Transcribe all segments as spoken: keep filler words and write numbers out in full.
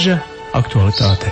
Meža aktualitāte.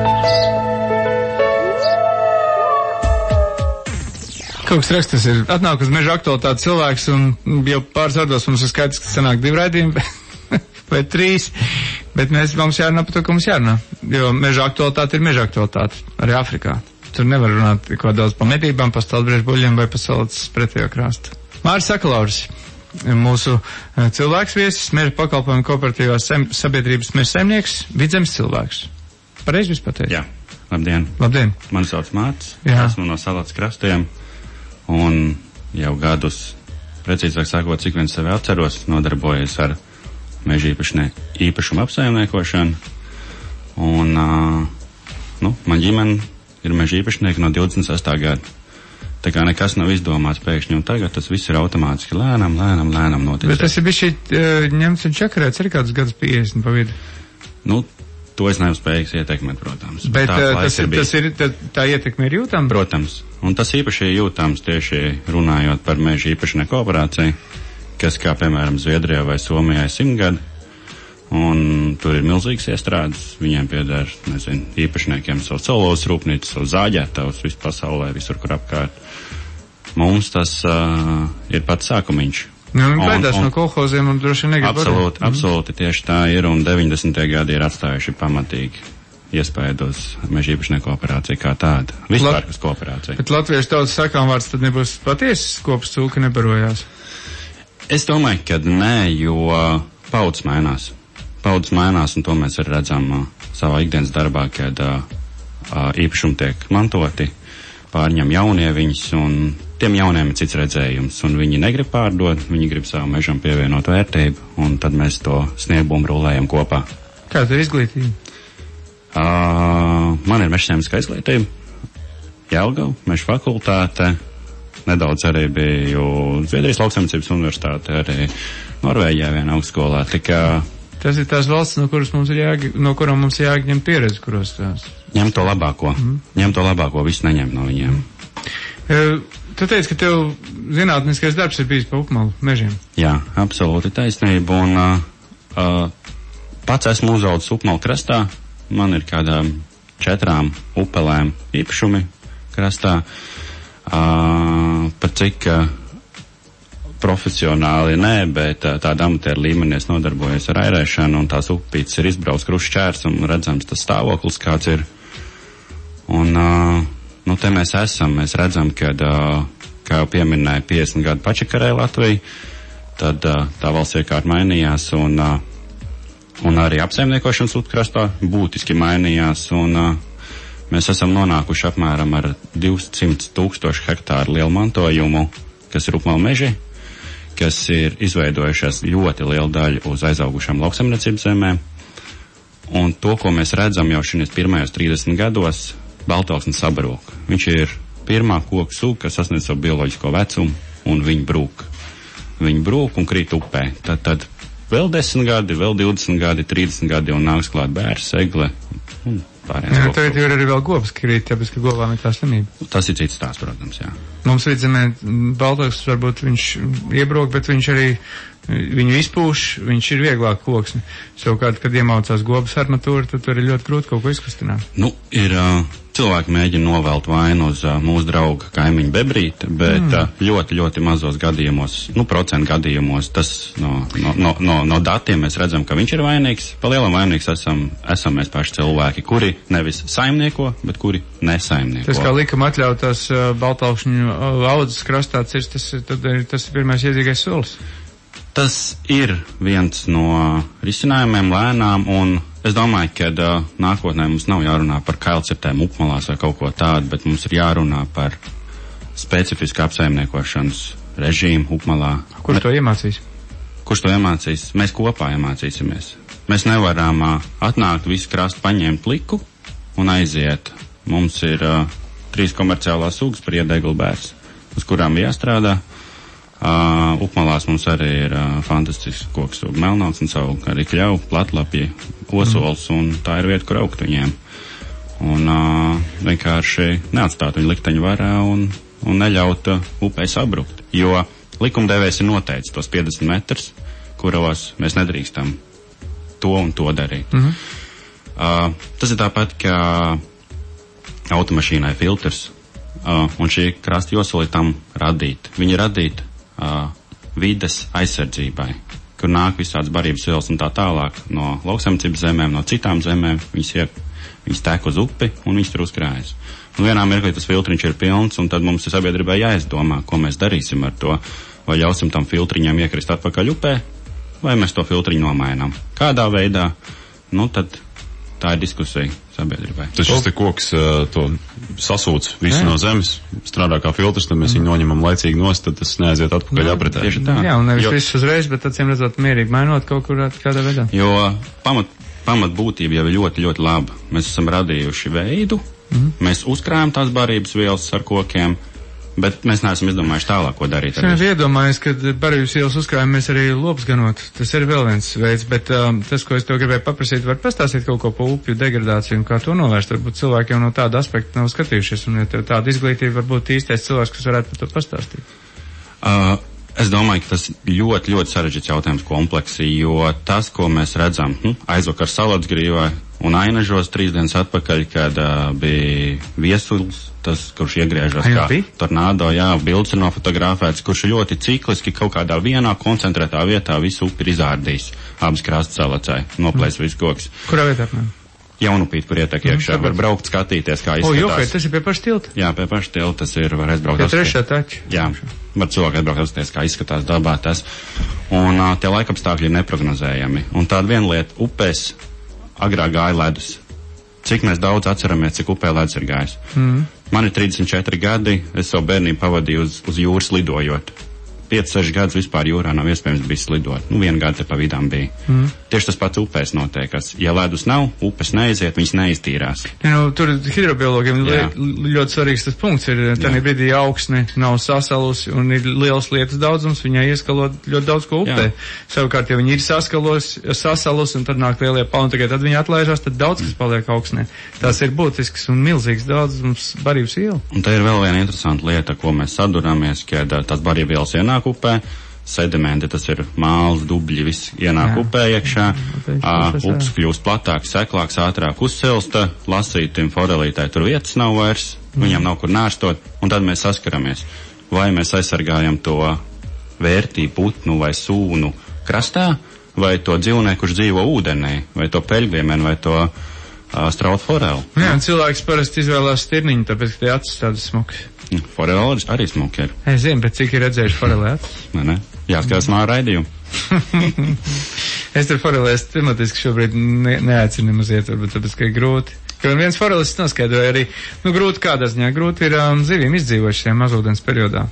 Kaut kas rakstas ir atnāk uz Meža aktualitāte cilvēks, un jau pāris vārdos mums ir skaidrs, ka sanāk divi raidījumi vai trīs, bet mēs mums jārunā par to, ka mums jārunā, jo Meža aktualitāte ir Meža aktualitāte, arī Afrikā. Tur nevar runāt ko daudz par medībām, par stalbriežu buļļiem vai par salats pretējo krāstu. Māris Sakalauris, mūsu cilvēks viesis, Meža pakalpojumu kooperatīvās sabiedrības meža saimnieks, Vidzemes cilvēks. Pareizi viss pateikt? Jā, labdien. Labdien. Mani sauc Mārts, Jā. Esmu no Salats krastiem, un jau gadus, precīzāk sakot, cik vien sevi atceros, nodarbojies ar meža īpašne, īpašumu apsaimniekošanu, un, uh, nu, man ģimene ir meža īpašnieki no divdesmit sestā gada. Tā kā nekas nav izdomāts pēkšņi, un tagad tas viss ir automātiski lēnām, lēnām, lēnām noticis. Bet tas ir bišķi uh, ņemts un čakarēts arī kādus gadus piecdesmit pa vidu. Nu, to es neesmu spējīgs ietekmēt, protams. Bet uh, tas, ir, ir tas ir, tā, tā ietekme ir jūtama? Protams. Un tas īpaši ir jūtams tieši runājot par meža īpašnieku kooperāciju, kas kā, piemēram, Zviedrijā vai Somijā ir simt gadi. Un tur ir milzīgas iestrādes, viņiem pieder, nezinu, īpašniekiem savu celulozes rūpnīcu, savu zāģētavus, visu pasaulē, visur, kur apkārt. Mums tas uh, ir pats sākumiņš. Nu, viņi baidās no kolhoziem un droši negrib absolūti, vadīt. absolūti, tieši tā ir, un deviņdesmitie gadi ir atstājuši pamatīgi iespēju uz meža īpašnieku kooperāciju kā tādu. Vispār, kas kooperācija. Bet latviešu tautas sakām vārds tad nebūs patiesas kopas cūka nebarojās? Es domāju, ka nē, jo paudzes mainās. Paudzes mainās, un to mēs arī redzam uh, savā ikdienas darbā, kad uh, uh, īpašumi tiek mantoti, pārņem jaunie viņus, un tiem jauniem ir cits redzējums, un viņi negrib pārdot, viņi grib savu mežam pievienot vērtību, un tad mēs to sniegbumu rulējam kopā. Kāda ir izglītība? Uh, man ir mežsaimnieka izglītība, Jelgava, meža fakultāte, nedaudz arī biju Zviedrijas lauksaimniecības universitāte, arī Norvēģijā vienā augstskolā, tikai tas ir tās valsts, no kuras mums ir jāg, no kurām mums ir jāņem pieredzi, kuros tās. Ņem to labāko. Mm. Ņem to labāko, visu neņem no viņiem. Mm. Tu teici, ka tev zinātniskais darbs ir bijis pa upmalu mežiem. Jā, absolūti taisnība. Un uh, uh, pats esmu uzaudzis upmalu krastā. Man ir kādām četrām upelēm īpašumi krastā. Uh, par cik uh, profesionāli nē, bet tāda amatieru līmenī es nodarbojos ar airēšanu, un tās upītes ir izbrauks krušķērs, un redzams tas stāvoklis, kāds ir. Un, uh, nu, te mēs esam, mēs redzam, kad, uh, kā jau pieminēja, piecdesmit gadu pačakarē Latvija, tad uh, tā valsts iekārt mainījās, un, uh, un arī apsaimniekošanas upkrastā būtiski mainījās, un uh, mēs esam nonākuši apmēram ar divsimt tūkstošu hektāru lielu mantojumu, kas ir upmalu meži, kas ir izveidojušās ļoti lielu daļu uz aizaugušām lauksaimniecības zemēm. Un to, ko mēs redzam jau šīs pirmajos trīsdesmit gados, baltauksne sabrūk. Viņš ir pirmā koku suga, kas sasniedz savu bioloģisko vecumu, un viņi brūk. Viņi brūk un krīt upē. Tad, tad vēl desmit gadi, vēl divdesmit gadi, trīsdesmit gadi, un nāks klāt bērs, egle. Un jā, tagad jau ir arī vēl govs krīt, tāpēc, ka govām ir tā slimība. Tas ir cits tās, protams, jā. Mums vidzemē baltauksnes varbūt viņš iebrok, bet viņš arī, viņu izpūš, viņš ir vieglāk koksni. Savukārt, kad iemaucās govs armatūra, tad tur ir ļoti grūti kaut ko izkustināt. Nu, ir, uh, cilvēki mēģina novelt vainu uz uh, mūsu drauga kaimiņu bebrīti, bet mm. uh, ļoti, ļoti mazos gadījumos, nu, procentu gadījumos, tas no, no, no, no, no datiem mēs redzam, ka viņš ir vainīgs. Pa lielam vainīgs esam, esam mēs paši cilvēki, kuri nevis saimnieko, bet kuri nesaimnieko. Tas, kā likam atļautās uh, baltaukšņu audzes krastā cirst, tas, tad, tas ir pirmais iedzīgais solis. Tas ir viens no risinājumiem lēnām, un es domāju, ka uh, nākotnē mums nav jārunā par kailcirtēm upmalās vai kaut ko tādu, bet mums ir jārunā par specifisku apsaimniekošanas režīmu upmalā. Kurš to iemācīs? Kurš to iemācīs? Mēs kopā iemācīsimies. Mēs nevaram uh, atnākt visu krastu, paņemt liku un aiziet. Mums ir uh, trīs komerciālās sugas par iedeglu bērs, uz kurām jāstrādā. Uh, upmalās mums arī ir uh, fantastisks koks suga melnauts un savu arī kļauju, platlapji, osols, mm. un tā ir vieta, kur augt viņiem. Un uh, vienkārši neatstāt viņu likteņu varā un, un neļaut uh, upei sabrukt. Jo likumdevējs ir noteicis tos piecdesmit metrus, kuros mēs nedrīkstam to un to darīt. Mm-hmm. Uh, tas ir tāpat, kā automašīnai filtrs, uh, un šī krasta josoli tam radīta. Viņi radīta uh, vides aizsardzībai, kur nāk visādas barības vielas un tā tālāk no lauksaimniecības zemēm, no citām zemēm, viņas, iek, viņas tek uz upi un viņas tur uzkrājas. Un vienā mirklī tas filtriņš ir pilns, un tad mums ir sabiedrībai jāizdomā, ko mēs darīsim ar to, vai ļausim tam filtriņam iekrist atpakaļ upē, vai mēs to filtriņu nomainām. Kādā veidā, nu tad tā ir diskusija sabiedrībai. Tas šis te koks uh, to sasūc visu Jā. No zemes, strādā kā filtrs, tad mēs mm. viņu noņemam laicīgi nost, tad tas neaiziet atpakaļ no, apritē. Tieši tā. Jā, un nevis jo, viss uzreiz, bet acīm redzot mierīgi mainot kaut kur kādā veidā. Jo pamat, pamat būtība jau ir ļoti, ļoti laba. Mēs esam radījuši veidu, mm. mēs uzkrājam tās barības vielas ar kokiem, bet mēs neesam izdomājuši tālāk, ko darīt. Es neesmu iedomājies, ka barības vielas uzkrājam mēs arī lops ganot. Tas ir vēl viens veids, bet um, tas, ko es tev gribēju paprasīt, var pastāstīt kaut ko pa upju degradāciju un kā to novērst. Varbūt cilvēki jau no tāda aspekta nav skatījušies, un ja tev tāda izglītība varbūt īstais cilvēks, kas varētu par to pastāstīt. Uh, es domāju, ka tas ļoti, ļoti sarežģīts jautājums kompleksi, jo tas, ko mēs redzam, hm, aizvakar Salatsgrīvā un Ainažos trīs dienas atpakaļ, kad uh, bija viesulis, tas, kurš iegriežas kā tornādo, jā, bildes ir nofotografēts, kurš ir ļoti cikliski kaut kādā vienā koncentrētā vietā visu upi ir izārdījis. Abas krastas salacē, noplēs mm. visu koks. Kurā vietā, apmēram? Jaunupīt, kur ietek iekšā, mm, var braukt, skatīties, kā izskatās. O, jokai, tas ir pie paša tilta? Jā, pie paša tilta, tas ir, var aizbraukt. Pie trešā taču? Jā, var cilvēki aizbraukt, apsties, kā izskatās dabā tas. Un uh, tie laikapstākļi ir neprognozējami. Un tāda viena lieta, upēs agrāk gāja ledus. Cik mēs daudz atceramies, cik upē ledus ir gājis. Mm. Man ir trīsdesmit četri gadi, es savu bērnību pavadīju uz, uz jūras lidojot. pieci seši gadus vispār jūrā nav iespējams bijis lidot. Nu, vienu gadu te pa vidām bija. Mm. Tieši tas pats upēs notiekas. Ja ledus nav, upes neiziet, viņas neiztīrās. Ja, nu, tur hidrobiologiem ļoti svarīgs tas punkts ir, tādā brīdī augsne nav sasalusi un ir liels lietas daudzums, viņai ieskalot ļoti daudz ko upē. Jā. Savukārt, ja viņi ir saskalos, sasalus un tad nāk lielie palni, tagad tad viņi atlaižās, tad daudz kas paliek augsnē. Tas ir būtisks un milzīgs daudzums barības vielu. Un te ir vēl viena interesanta lieta, ko mēs sadurāmies, kad tās barības vielas ienāk upē, sedimenti, tas ir māls, dubļi, viss ienāk jā. Upē iekšā, upes kļūst platāks, seklāks, ātrāk uzsilsta, lasītim, forelītai tur vietas nav vairs, mm. viņam nav kur nārstot, un tad mēs saskaramies, vai mēs aizsargājam to vērtību putnu vai sūnu krastā, vai to dzīvnieku, kurš dzīvo ūdenī, vai to peļgliemeni, vai to uh, strautu forelu. Jā, un cilvēks parasti izvēlās stirniņu, tāpēc, ka tie acis tādas smukas. Foreli arī smuki ir. Es zinu, bet cik ir redzējuši foreli acis? Nē, nē. Jāskatās mā raidījumu. Es tur forelēs tematiski šobrīd ne, neaicinu nemaz iet, varbūt tāpēc, ka ir grūti. Ka viens forelis noskaidroja arī, nu grūti kādā ziņā, grūti ir um, zivīm izdzīvot šajā mazūdens periodā.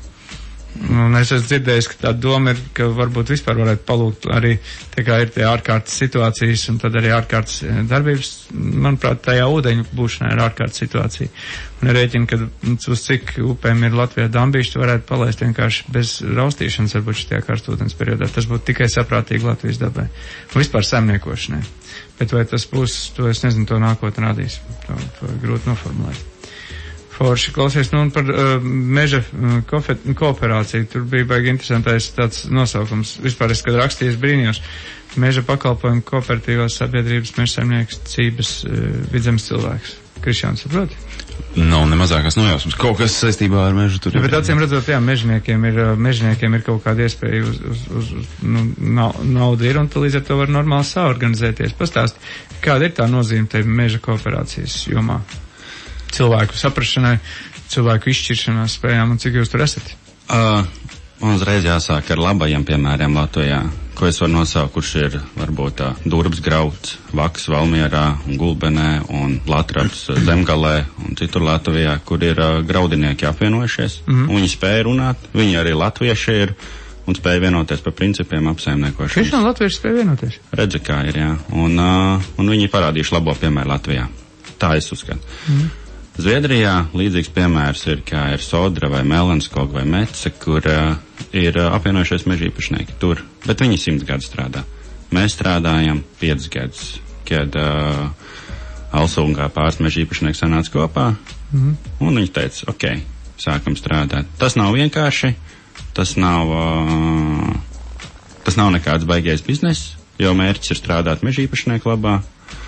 Un es esmu dzirdējis, ka tā doma ir, ka varbūt vispār varētu palūgt arī, tā kā ir tie ārkārtas situācijas un tad arī ārkārtas darbības, manuprāt, tajā ūdeņu būšanā ir ārkārtas situācija. Un rēķina, ka uz cik upēm ir Latvijā dambīši, tu varētu palaist vienkārši bez raustīšanas, varbūt šajā karstūdens periodā. Tas būtu tikai saprātīgi Latvijas dabai. Un vispār saimniekošanai. Bet vai tas būs, to es nezinu, to nākotnē radīs. To, to ir grūti noformulēt. Forši, klausies, nu un par uh, meža uh, kofe, kooperāciju, tur bija baigi interesantais tāds nosaukums. Vispār es, kad rakstīju, brīnījos, meža pakalpojumu kooperatīvās sabiedrības mežsaimniecības uh, vidzemes cilvēks. Krišjāns, saproti? Nav ne mazākās nojausmas. Kaut kas saistībā ar mežu tur. Ja, bet acīm redzot, jā, mežniekiem ir, mežniekiem ir kaut kāda iespēja uz, uz, uz, uz nu, naudu ir, un līdz ar to var normāli saorganizēties. Pastāst, kāda ir tā nozīme te meža kooperācijas jomā? Cilvēku saprašanai, cilvēku izšķiršanās spējām, un cik jūs tur esat? Uh, man uzreiz jāsāk ar labajiem piemēriem Latvijā, ko es varu nosaukt, kurš ir varbūt tā Durbs Grauds, Vaks Valmierā, un Gulbenē, un Latraps Zemgalē, un citur Latvijā, kur ir uh, graudinieki apvienojušies, mm -hmm. un viņi spēja runāt, viņi arī latvieši ir, un spēja vienoties par principiem apsaimniekošanas. Tiešām latvieši spēja vienoties? Redzi, kā ir, jā, un, uh, un viņi parādījuši labo piemēru Latvijā. Tā es uzskatu. Mm -hmm. Zviedrijā līdzīgs piemērs ir, kā ir Sodra vai Melenskog vai Mece, kur uh, ir uh, apvienojušies mežīpašnieki tur, bet viņi simts gadus strādā. Mēs strādājam piecus gadus, kad uh, Alsungā pāris mežīpašnieki sanāca kopā, mm-hmm. un viņi teica, ok, sākam strādāt. Tas nav vienkārši, tas nav, uh, tas nav nekāds baigais bizness, jo mērķis ir strādāt mežīpašnieku labā.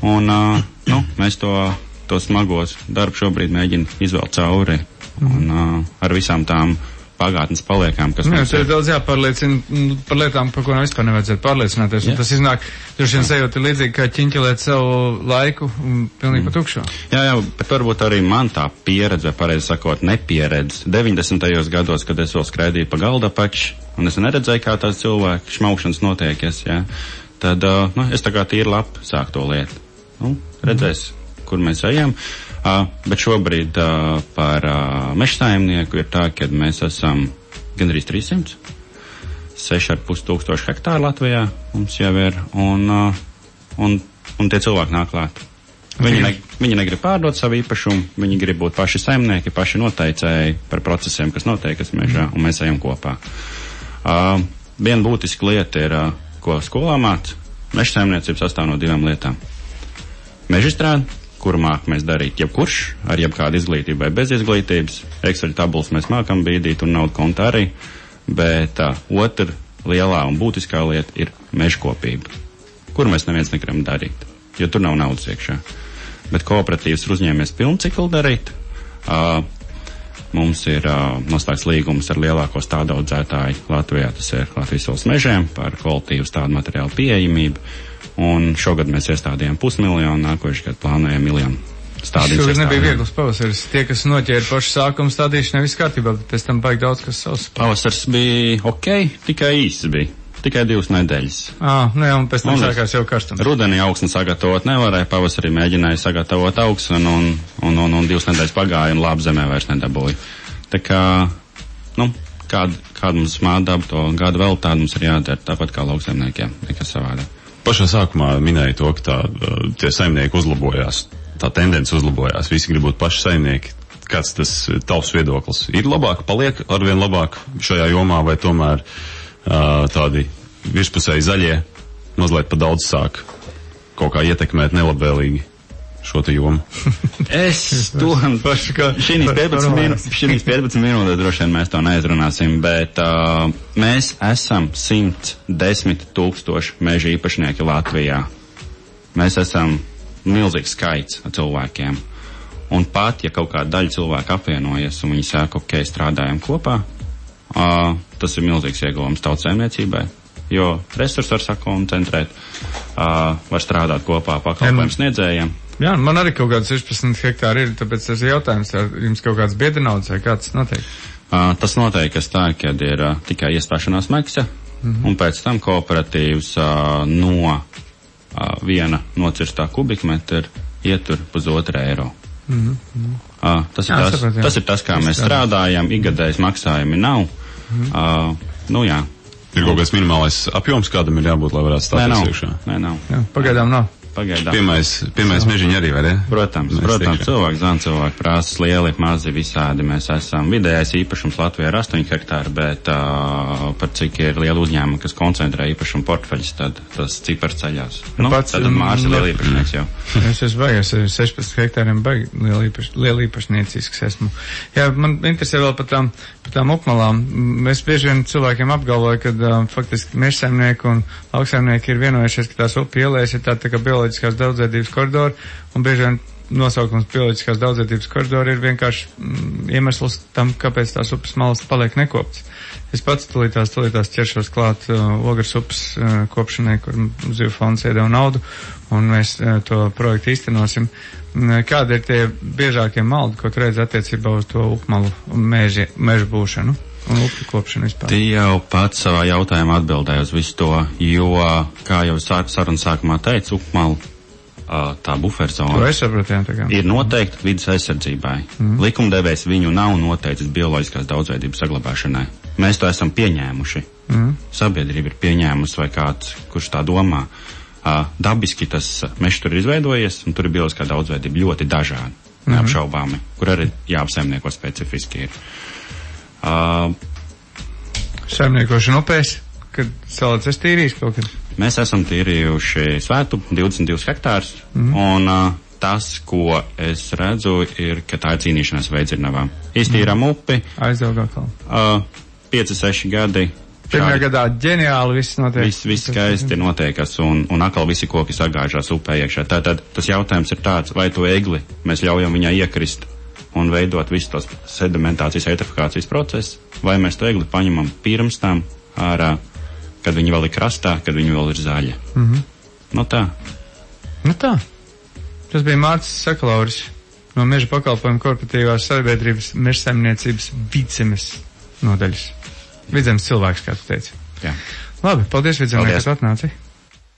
Un, uh, nu, mēs to, to smagos darbu šobrīd mēģinam izvēlt cauri. Un uh, ar visām tām pagātnes paliekām, kas jā, mums ir. Daudz jāpārliecina par lietām, par ko vispār nevajadzētu pārliecināties. Un tas iznāk, droši vien sajūta ir līdzīgi, kā ķiņķelēt savu laiku un pilnīgi mm. pa tukšo. Jā, jā, bet varbūt arī man tā pieredze, vai pareizi sakot, nepieredze. deviņdesmitajos gados, kad es vēl skraidīju pa Galdapaču, un es neredzēju, kā tās cilvēku šmaukšanas notiekies, jā, tad, uh, nu, es tā kā tīri labi sāku to lietu. Nu, redzēs, mm. kur mēs ejam. Uh, bet šobrīd uh, par uh, mežsaimnieku ir tā, ka mēs esam gandrīz trīssimts, seši ar pus tūkstoši hektāru Latvijā mums jau ir, un, uh, un, un tie cilvēki nāk klāt. Viņi, ne, viņi negrib pārdot savu īpašumu, viņi grib būt paši saimnieki, paši noteicēji par procesiem, kas notiekas mežā, un mēs ejam kopā. Uh, viena būtiska lieta ir, uh, ko skolā māca. Mežsaimniecība sastāv no divām lietām. Mežstrāde, kuru māk mēs darīt jebkurš, ar jebkādu izglītību vai bez izglītības. Excel tabulas mēs mākam bīdīt un naudu konta arī, bet uh, otra lielā un būtiskā lieta ir mežkopība, kuru mēs neviens negribam darīt, jo tur nav naudas iekšā. Bet kooperatīvs ir uzņēmies pilnu ciklu darīt. Uh, mums ir uh, noslēgts līgums ar lielāko stādaudzētāju Latvijā, tas ir Latvijas valsts mežiem par kvalitīvu stādu materiālu pieejamību. Un šogad mēs iestādījām pusmiljonu, nākošais gadu plānojam miljonu stādījums. Šogad nebija viegls pavasaris. Tie, kas noķēra pašu sākumu stādīšanu, nevis kārtībā, bet pēc tam baigi daudz kas savs. Pavasars bija ok, tikai īsts bija. Tikai divas nedēļas. Ā, ne, un pēc tam un sākās jau karstums. Rudenī augsni sagatavot nevarēja, pavasarī mēģināja sagatavot augsni, un, un, un, un, un divas nedēļas pagāja, un labi zemē vairs nedabūja. Tā kā, nu, kāda, kāda mums mādaba, to gadu vēl tāda mums ir jādara, tāpat kā lauksaimniekiem, nekas savādāk. Pašā sākumā minēja to, ka tā, tie saimnieki uzlabojās, tā tendence uzlabojās, visi grib būt paši saimnieki. Kāds tas tavs viedoklis? Ir labāk, paliek arvien labāk šajā jomā, vai tomēr uh, tādi virspusēji zaļie mazliet pa daudz sāk kaut kā ietekmēt nelabvēlīgi šo te jomu? Es to šīs piecpadsmit minūtēs droši vien mēs to neizrunāsim, bet uh, mēs esam simt desmit tūkstoši meža īpašnieki Latvijā. Mēs esam milzīgs skaits cilvēkiem. Un pat, ja kaut kāda daļa cilvēku apvienojas un viņi saka, ok, strādājam kopā, uh, tas ir milzīgs ieguvums tautsēmniecībai, jo resursi var sakoncentrēt, uh, var strādāt kopā pakalpojumu sniedzējiem. Jā, man arī kaut kāds sešpadsmit hektāri ir, tāpēc tas ir jautājums, vai jums kaut kāds biedrinauds vai kāds notiek? Uh, tas noteikas tā, kad ir uh, tikai iestāšanās maksa, mm-hmm. un pēc tam kooperatīvs uh, no uh, viena nocirstā kubikmetra ietur pusotra eiro. Mm-hmm. Uh, tas, jā, ir tas, saprāt, tas ir tas, kā mēs strādājam, ikgadējas maksājumi nav. Mm-hmm. Uh, nu jā. Ir kaut kāds minimālais apjoms, kādam ir jābūt, lai varētu stāties iekšā? Nē, nav. Jā, pagaidām nav. Pagaidām. Pirmais, pirmais mežiņi arī, vai ne? Protams, mēs protams, cilvēki zvan, cilvēki prasas lieli, mazi, visādi mēs esam. Vidējais īpašums Latvijā ir astoņi hektāri, bet uh, par cik ir liela uzņēmuma, kas koncentrē īpašumu portfeļus, tad tas cipars ceļās. Nu, pats, tad Mārs ir liela īpašnieks jau. Es esmu baigies, ar sešpadsmit hektāriem baigi liela, īpaš, liela īpašniecisks esmu. Jā, man interesē vēl par tām, par tām upmalām. Mēs bieži vien cilvēkiem apgalvoju, ka uh, faktiski mežsaimnieki un lauksaimnieki ir vienojušies, ka tās upi ielēs ir tā, tā kā bioloģiskās daudzveidības koridori, un bieži vien nosaukums bioloģiskās daudzveidības koridori ir vienkārši mm, iemesls tam, kāpēc tās upes malas paliek nekopts. Es pats tulītās, tulītās ķeršos klāt uh, Ogres upes uh, kopšanai, kur Zivju fonds iedeva naudu, un mēs uh, to projektu īstenosim. Kādi ir tie biežākie maldi, ko tu redzi attiecībā uz to upmalu meži, mežu būšanu? Un upju kopšanu vispār. Tie jau pats savā jautājumā atbildēja uz visu to, jo, kā jau sarunas sākumā teica, upmalu tā buferzona ir noteikti vidas aizsardzībai. Mm. Likumdevējs viņu nav noteicis bioloģiskās daudzveidības saglabāšanai. Mēs to esam pieņēmuši. Mm. Sabiedrība ir pieņēmusi vai kāds, kurš tā domā. Uh, dabiski tas mežs tur ir izveidojies, un tur ir bioloģiskā daudzveidība ļoti dažādi, mm. neapšaubāmi, kur arī jāapsaimnieko specifiski ir. Uh, Saimniekošana upēs, kad salāts tīrīs kaut kad? Mēs esam tīrījuši svētu divdesmit divus hektārus, mm. un uh, tas, ko es redzu, ir, ka tā ir cīnīšanās veids ir navām. Iztīrām mm. upi. Aizaugā kalnu. Uh, pieci, seši gadi, Pirmajā gadā ģeniāli viss notiek. Viss, viss skaisti notiekas, un, un atkal visi koki sagāžās upē iekšā. Tātad tas jautājums ir tāds, vai to egli mēs ļaujam viņai iekrist un veidot visu tos sedimentācijas, eitrifikācijas procesu, vai mēs to egli paņemam pirms tam ārā, kad viņi vēl ir krastā, kad viņi vēl ir zaļi. Mhm. Nu tā. Nu tā. Tas bija Mārcis Sakalauris no Meža pakalpojumu korporatīvās sabiedrības mežsaimniecības Vidzemes nodaļas. Vidzemes cilvēks, kā tu teici. Jā. Labi, paldies Vidzemē, ka tu atnāci.